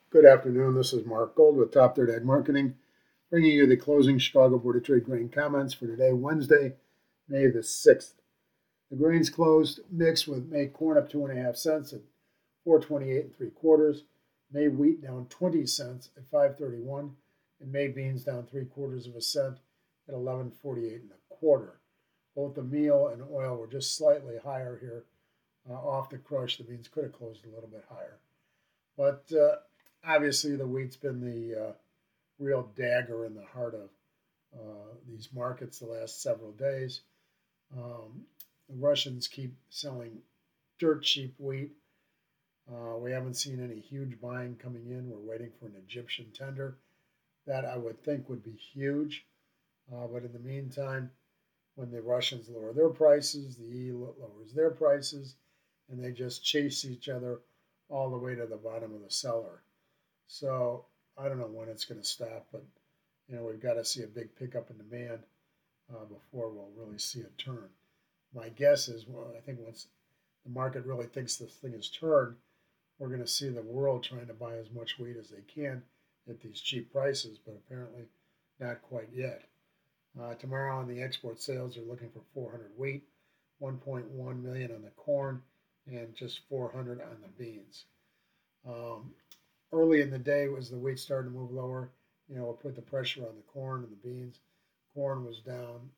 Good afternoon. This is Mark Gold with Top Third Ag Marketing, bringing you the closing Chicago Board of Trade grain comments for today, Wednesday, May the 6th. The grains closed mixed with May corn up 2.5 cents at 4.28 and 3/4. May wheat down 20 cents at 5.31, and May beans down 3/4 of a cent at 11.48 and a quarter. Both the meal and oil were just slightly higher here off the crush. The beans could have closed a little bit higher, but obviously the wheat's been the real dagger in the heart of these markets the last several days. The Russians keep selling dirt cheap wheat. We haven't seen any huge buying coming in. We're waiting for an Egyptian tender. That I would think would be huge. But in the meantime, when the Russians lower their prices, the EU lowers their prices, and they just chase each other all the way to the bottom of the cellar. So I don't know when it's going to stop, but we've got to see a big pickup in demand before we'll really see a turn. My guess is, well, I think once the market really thinks this thing is turned, we're going to see the world trying to buy as much wheat as they can at these cheap prices, but apparently not quite yet. Tomorrow on the export sales, they're looking for 400 wheat, 1.1 million on the corn, and just 400 on the beans. Early in the day, as the wheat started to move lower, it put the pressure on the corn and the beans. Corn was down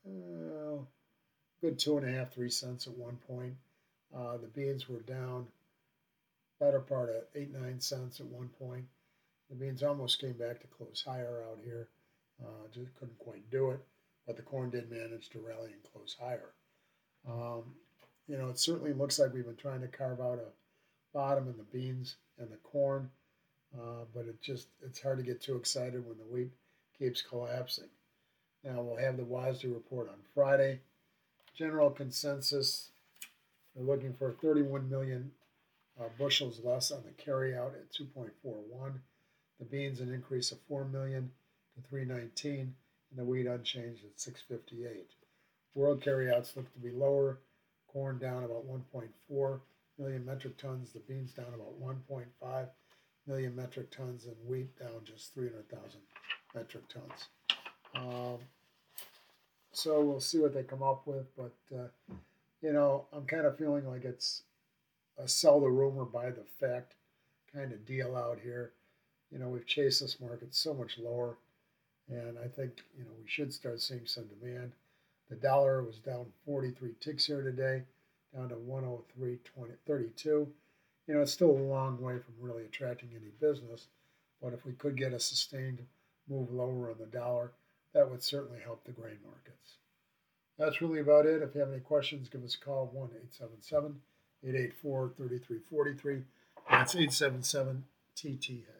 good 2.5, 3 cents at one point. The beans were down better part of 8, 9 cents at one point. The beans almost came back to close higher out here. Just couldn't quite do it, but the corn did manage to rally and close higher. It certainly looks like we've been trying to carve out a bottom in the beans and the corn, but it's hard to get too excited when the wheat keeps collapsing. Now we'll have the WASDE report on Friday. General consensus, they're looking for 31 million bushels less on the carryout at 2.41. The beans an increase of 4 million to 319, and the wheat unchanged at 658. World carryouts look to be lower. Corn down about 1.4 million metric tons. The beans down about 1.5 million metric tons, and wheat down just 300,000 metric tons. So we'll see what they come up with, but I'm kind of feeling like it's a sell the rumor, buy the fact kind of deal out here. We've chased this market so much lower, and I think we should start seeing some demand. The dollar was down 43 ticks here today, down to 103.32. It's still a long way from really attracting any business, but if we could get a sustained move lower on the dollar, that would certainly help the grain markets. That's really about it. If you have any questions, give us a call, 1-877-884-3343. That's 877-TT-HEAD.